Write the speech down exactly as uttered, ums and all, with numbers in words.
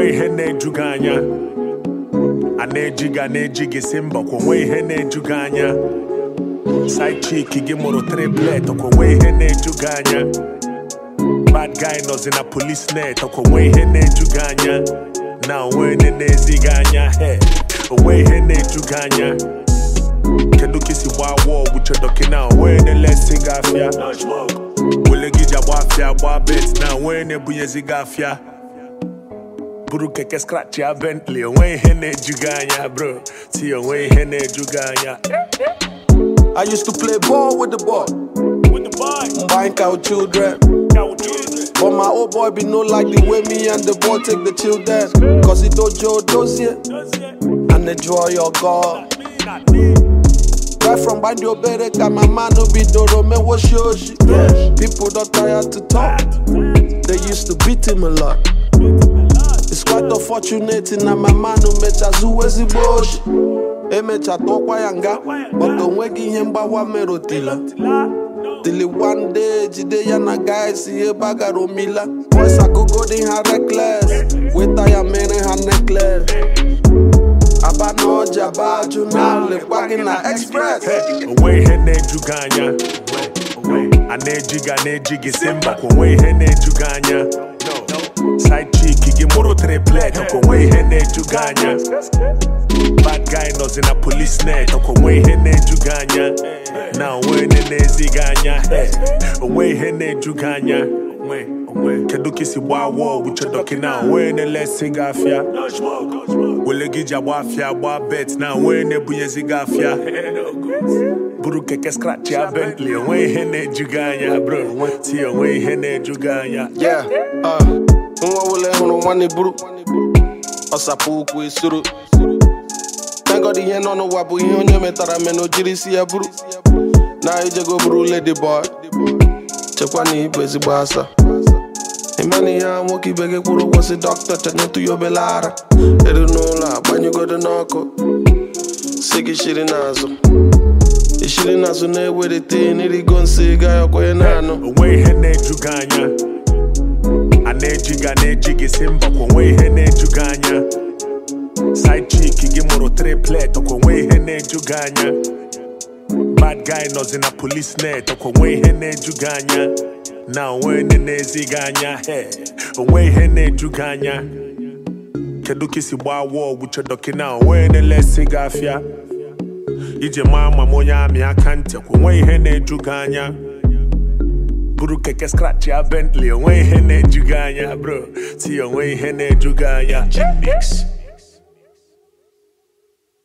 onwe ihe na-eju gị anya a na-eji gị a na-eji gị si mba kwa onwe ihe na-eju gị anya side chick gị mụrụ triplet kwa onwe ihe na-eju gị anya bad guy nọzi na police net kwa onwe ihe na-eju gị anya na onwe ihe na-ezi gị anya he onwe ihe na-eju gị anya kedu ka isi gbaa wọgwụ chedoki na onwe na-elesi gị afịa wele gị ji agba afịa gba bet na onwe na-ebunyezi gị afịa buru keke scratch ya Bentley onwe ihe na-eju gị anya bro ti onwe ihe na-eju gị anya. I used to play ball with the boy, with the boy, buying cow children. cow children. But my old boy be no like the way me and the boy take the children. Cause he dojo does it, and enjoy your God. Not me. Right from Bandio Bereka, my man no be Doro me was shoshi. People don't tired to talk, they used to beat him a lot. It's quite unfortunate na my man no mecha zuwezi boshi. Emecha tokwa yanga, but onwegi ihe mgbawa merotila. Till one day, jide yana guys see bagaro mila. Boys I go go in her reckless, with I am in her necklace. Aba no jaba juna le back na express. Onwe ihe na-eju gị anya a na-eji gị a na-eji gị si mba kwa onwe ihe na-eju gị anya side chick gị mụrụ triplet kwa onwe ihe na-eju gị anya bad guy nọzi na police net kwa onwe ihe na-eju gị anya na onwe ihe na-ezi gị anya onwe ihe na-eju gị anya kedu ka isi gbaa wọgwụ chedoki na onwe na-elesi gị afịa wele gị ji agba afịa gba bet na onwe na-ebunyezi gị afịa buru keke scratch ya Bentley onwe ihe na-eju gị anya bro ti onwe ihe na-eju gị anya. Yeah, uh, nwa wule hụrụ nwanne buru ọsapụ ụkwụ esoro. Thank God ihe nọ n'ụwa bụ ihe onye metara mena o jiri isi ya buru na ijego buru lady boy chekwa na ibu ezigbo asa imani ya nwoke ibe gị kwụrụ ụgwọ si dọkịta chenyetụ ya obele ara eru n'ụlọ agbanyụgodo n'ọkụ si gị shiri n'azụ ishiri n'azụ na-ewerete n'irigo nsị ga ya kwenye na-anụ onwe ihe na-eju gị anya a na-eji gị a na-eji gị si mba kwa onwe ihe na-eju gị anya side chick gị mụrụ triplet kwa onwe ihe na-eju gị anya bad guy nọzi na police net kwa onwe ihe na-eju gị anya na onwe ihe na-ezi gị anya he onwe ihe na-eju gị anya kedu ka isi gbaa wọgwụ chedoki na onwe na-elesi gị afịa ije maa ma onye amị aka ntị kwa onwe ihe na-eju gị anya buru keke scratch ya Bentley onwe ihe na-eju gị anya bro ti onwe ihe na-eju gị anya.